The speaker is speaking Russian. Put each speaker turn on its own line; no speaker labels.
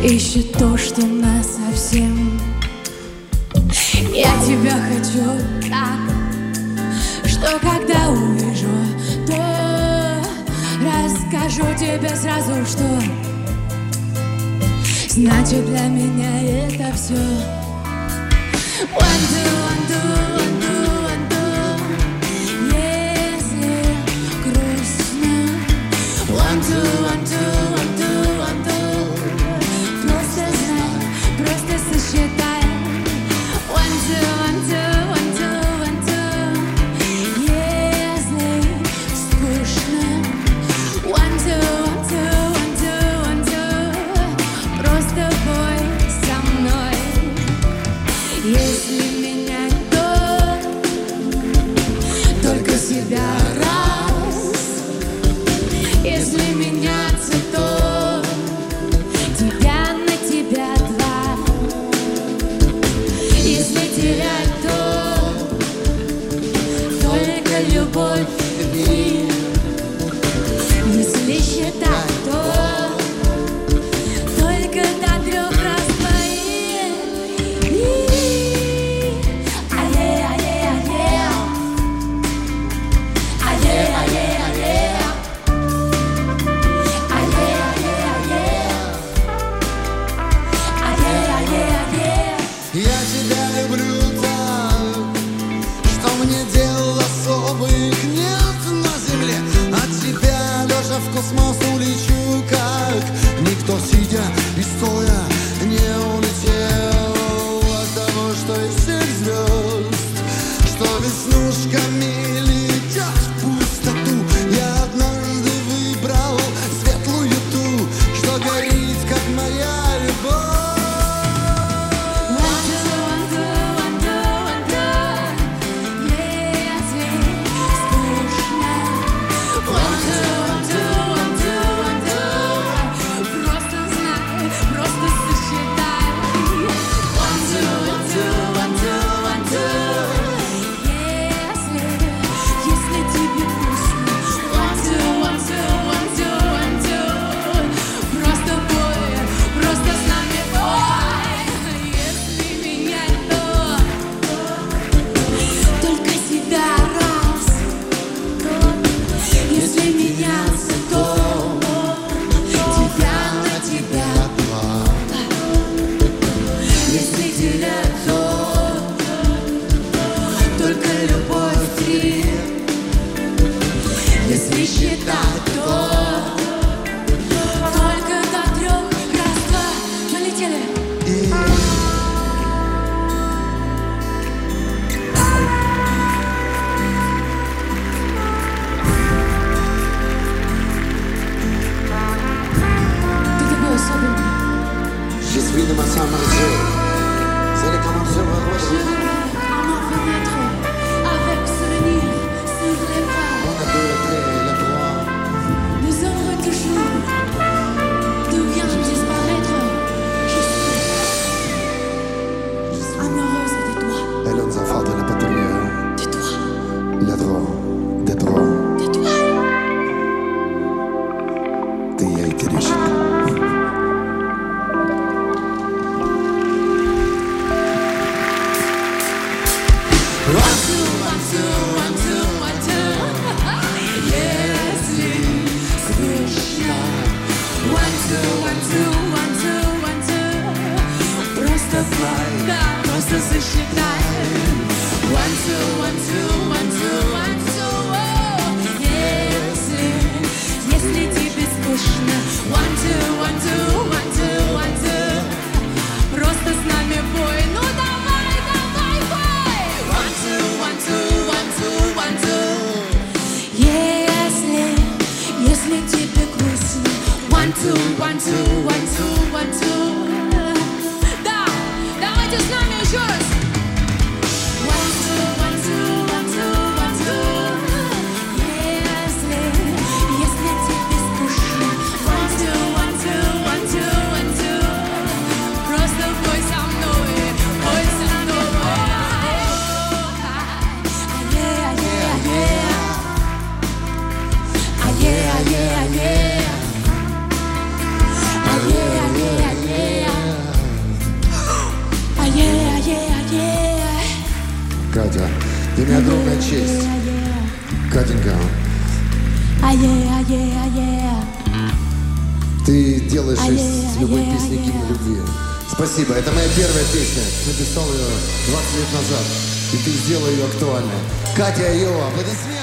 ищет то, что нас совсем. Я тебя хочу так, что когда увижу, то расскажу тебе сразу, что значит для меня это все. One, two, one, two, one, two, one, two. Если грустно. One, two, one, two, one, two, one, two. Просто знай, просто сосчитай. One, two, one, two, one, two, one, two. Если скучно. One, two, one, two, one, two, one, two. Просто бой со мной. Если менять, то только себя раз. Если меняться, то тебя на тебя два. Если терять, то только любовь и если считать, то только до 3 раз твои.
Я тебя люблю так, что мне дел особых нет на земле. От тебя лежа в космос улечу, как никто, сидя и стоя, не улетел от того, что из всех звезд, что веснушками летят в пустоту. Я однажды выбрал светлую ту, что горит, как моя любовь.
Если считать, то только до 3 раз, два. Полетели. Ты такой особенный.
Je suis de ma samedi. C'est les commentaires de votre
Je rêve à ma fenêtre avec souvenir sur les bras.
On a deux, le 3, le 3.
Nous sommes toujours. Tout vient disparaître. Je suis amoureuse de toi.
Elle nous a fait de la patrouille.
De toi.
Le 3, de 3.
De toi.
Ты я и Терещенко.
One, two, one, two, one, two, one, two. Если скучно. One, two, one, two, one, two, one, two. Просто флай, да, просто засчитай. One, two, one, two, one, two, one, two. Oh, если тебе скучно. One, two, one, two, one, two, one, two. Просто с нами бой, ну давай, давай, бой. One, two, one, two, one, two, one, two. Если тебе грустно. One, two, one, two, one, two, one, two. Да, давайте с нами еще раз. One, two, one, two, one, two, one, two. Если тебе скучно. One, two, one, two, one, two, one, two. Просто бой со мной, бой со мной. Yeah.
Катя, для меня огромная честь. Катенька, ты делаешь из любой песни гимн любви. Спасибо, это моя первая песня. Написал ее 20 лет назад, и ты сделал ее актуальной. Катя, аплодисменты.